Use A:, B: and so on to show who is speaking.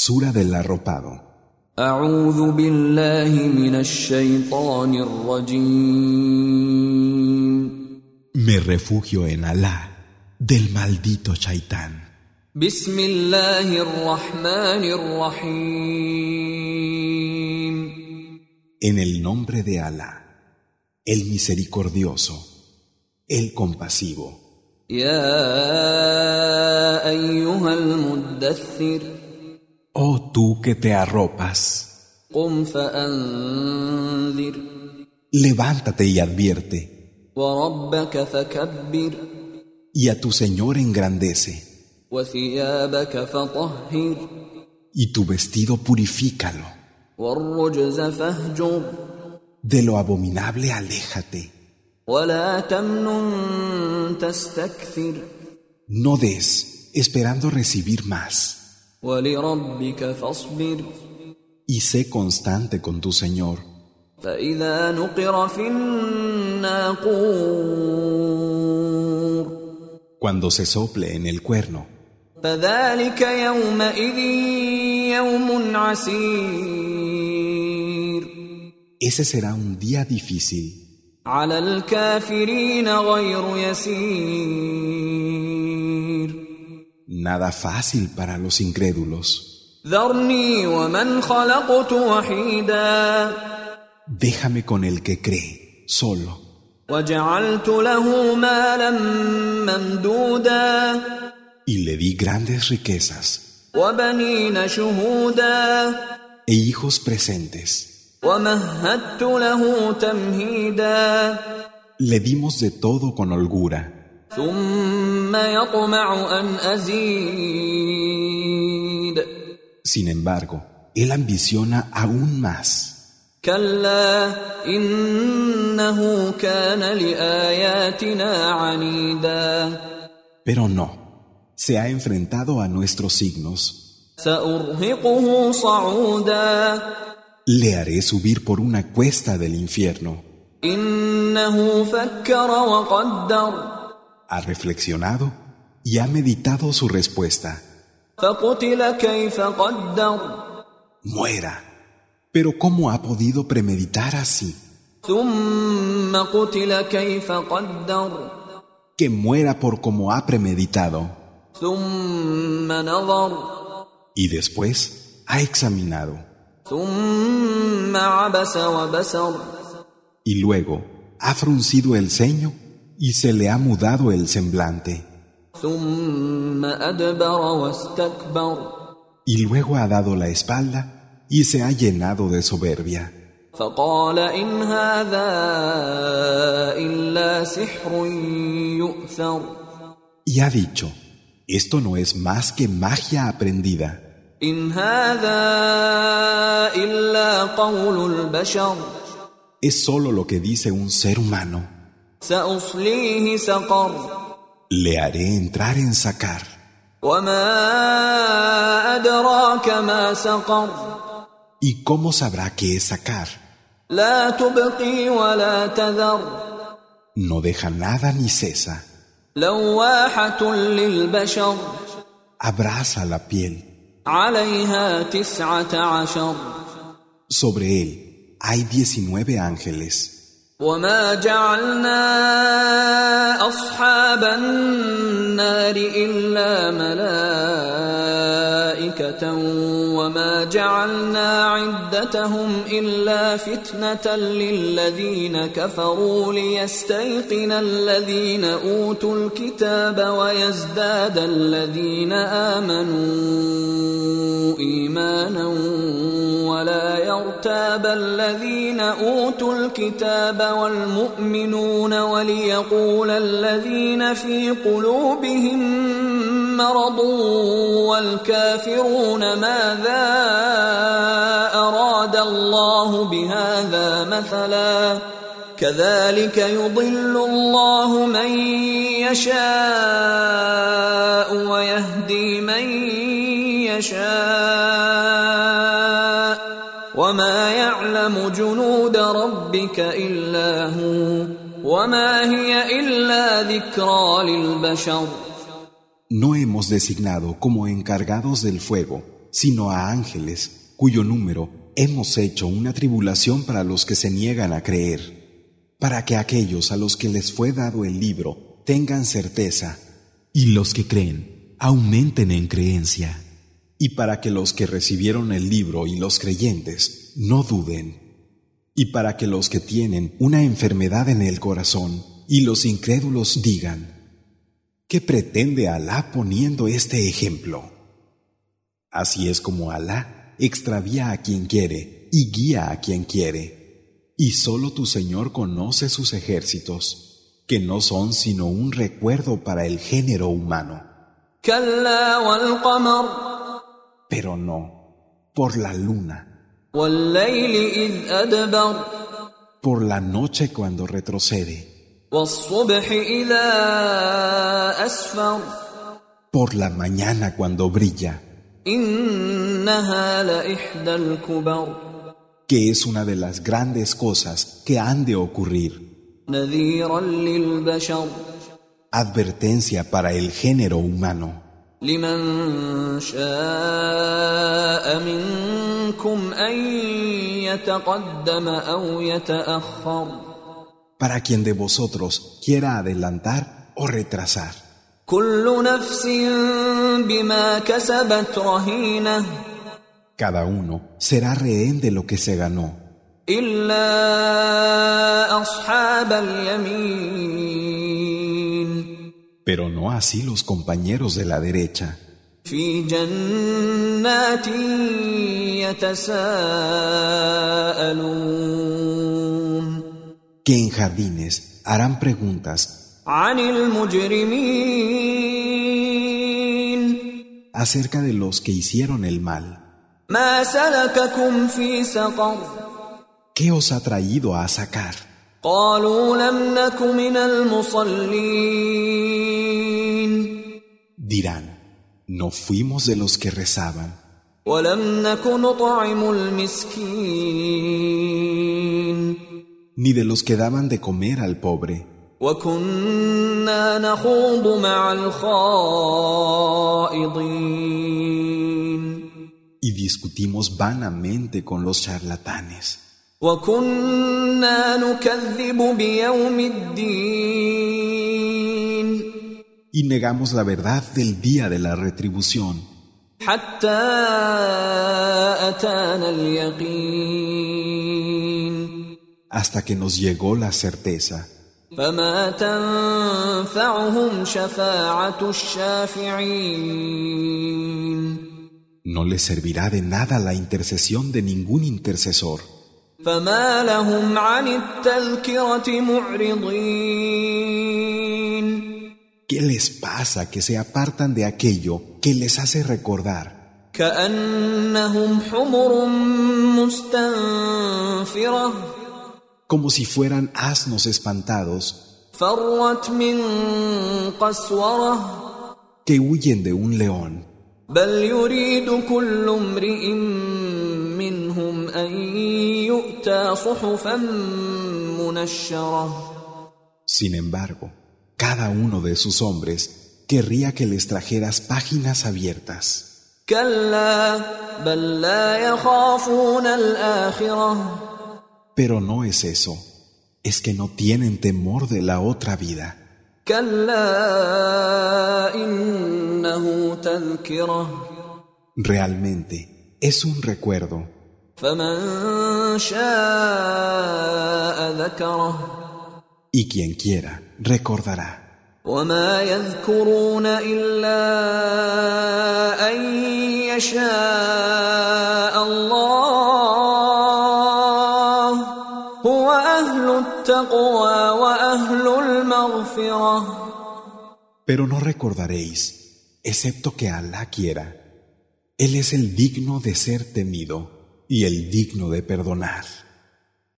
A: Sura del arropado.
B: أعوذ بالله من الشيطان الرجيم.
A: Me refugio en Alá, del maldito Shaitán.
B: بسم الله الرحمن الرحيم.
A: En el nombre de Alá, el misericordioso, el compasivo.
B: يا أيها المدثر.
A: Oh tú que te arropas,
B: قم فأنذر.
A: levántate y advierte,
B: وربك فكبر.
A: y a tu Señor engrandece,
B: وثيابك فطهر.
A: y tu vestido purifícalo.
B: والرجز فاهجر.
A: De lo abominable aléjate.
B: ولا تمنن تستكثر.
A: No des, esperando recibir más.
B: ولربك فاصبر.
A: Y sé constante con tu Señor.
B: فإذا نقر في الناقور.
A: Cuando se sople en el cuerno,
B: فذلك يومئذ يوم عسير.
A: ese será un día difícil.
B: على الكافرين غير يسير.
A: Nada fácil para los incrédulos.
B: ذرني ومن خلقت وحيدا.
A: Déjame con el que cree, solo.
B: وجعلت له مالا ممدودا.
A: Y le di grandes riquezas
B: وبنين شهودا.
A: e hijos presentes.
B: ومهدت له تمهيدا.
A: Le dimos de todo con holgura.
B: ثم يطمع أن أزيد.
A: Sin embargo, él ambiciona aún más.
B: كلا إنه كان لآياتنا عنيدا.
A: Pero no, se ha enfrentado a nuestros signos.
B: سأرهقه صعودا.
A: Le haré subir por una cuesta del infierno.
B: إنه فكر وقدر.
A: Ha reflexionado y ha meditado su respuesta.
B: فقتل كيف قدر.
A: Muera. Pero ¿cómo ha podido premeditar así?
B: ثم قتل كيف قدر.
A: Que muera por como ha premeditado.
B: ثم نظر.
A: Y después ha examinado.
B: ثم عبس وبسر.
A: Y luego ha fruncido el ceño y se le ha mudado el semblante.
B: ثم أدبر واستكبر.
A: Y luego ha dado la espalda y se ha llenado de soberbia.
B: فقال إن هذا إلا سحر يؤثر.
A: Y ha dicho, esto no es más que magia aprendida.
B: إن هذا إلا قول البشر.
A: Es solo lo que dice un ser humano.
B: سأصليه سقر.
A: Le haré entrar en sacar.
B: وما أدراك ما سقر.
A: ¿Y cómo sabrá qué es sacar?
B: لا تبقي ولا تذر.
A: No deja nada ni cesa.
B: لواحة للبشر.
A: Abraza la piel.
B: عليها 19.
A: Sobre él hay 19 ángeles.
B: وما جعلنا أصحاب النار إلا ملائكة وما جعلنا عدتهم إلا فتنة للذين كفروا ليستيقن الذين أوتوا الكتاب ويزداد الذين آمنوا إيمانا ولا يرتاب الذين أوتوا الكتاب والمؤمنون وليقول الذين في قلوبهم مرض والكافرون ماذا أراد الله بهذا مثلا كذلك يضل الله من يشاء ويهدي من يشاء وما يعلم جنود ربك إلا هو وما هي إلا ذكرى للبشر.
A: No hemos designado como encargados del fuego sino a ángeles, cuyo número hemos hecho una tribulación para los que se niegan a creer, para que aquellos a los que les fue dado el libro tengan certeza,
C: y los que creen aumenten en creencia,
A: y para que los que recibieron el libro y los creyentes no duden, y para que los que tienen una enfermedad en el corazón y los incrédulos digan: ¿qué pretende Alá poniendo este ejemplo? Así es como Alá extravía a quien quiere y guía a quien quiere, y solo tu Señor conoce sus ejércitos, que no son sino un recuerdo para el género humano.
B: كلا والقمر
A: Pero no, por la luna,
B: والليل إذ أدبر
A: por la noche cuando retrocede,
B: والصبح إذا أسفر
A: por la mañana cuando brilla,
B: إنها لإحدى الكبر
A: que es una de las grandes cosas que han de ocurrir,
B: نذيرا للبشر
A: advertencia para el género humano,
B: لمن شاء منكم أن يتقدم أو يتأخر
A: para quien de vosotros quiera adelantar o retrasar.
B: كل نفس بما كسبت رهينة
A: Cada uno será rehén de lo que se ganó,
B: إلا أصحاب اليمين
A: pero no así los compañeros de la derecha,
B: في جنات يتساءلون
A: que en jardines harán preguntas
B: عن المجرمين
A: acerca de los que hicieron el mal.
B: ما سلككم في سقر
A: ¿Qué os ha traído a sacar?
B: قالوا لم نك من المصلين
A: Dirán: no fuimos de los que rezaban,
B: ولم نك نطعم المسكين
A: ni de los que daban de comer al pobre,
B: وكنا نخوض مع الخائضين
A: y discutimos vanamente con los charlatanes,
B: وكنا نكذب بيوم الدين
A: y negamos la verdad del día de la retribución,
B: حتى أتانا اليقين
A: hasta que nos llegó la certeza.
B: فما تنفعهم شفاعة الشافعين
A: No les servirá de nada la intercesión de ningún intercesor.
B: فما لهم عن التذكرة معرضين
A: ¿Qué les pasa que se apartan de aquello que les hace recordar?
B: كأنهم حمر مستنفرة
A: Como si fueran asnos espantados
B: فرت من قسورة
A: que huyen de un león.
B: بل يريد كل امرئ منهم أن يؤتى صحفا منشرة
A: Sin embargo, cada uno de sus hombres querría que les trajeras páginas abiertas.
B: كلا بل لا يخافون الآخرة
A: Pero no es eso, es que no tienen temor de la otra vida.
B: كلا إنه تذكرة
A: Realmente es un recuerdo.
B: فمن شاء ذكره
A: Y quien quiera, recordará.
B: وما يذكرون إلا أن يشاء الله هو أهل التقوى وأهل المغفرة
A: Pero no recordaréis, excepto que Alá quiera. Él es el digno de ser temido y el digno de perdonar.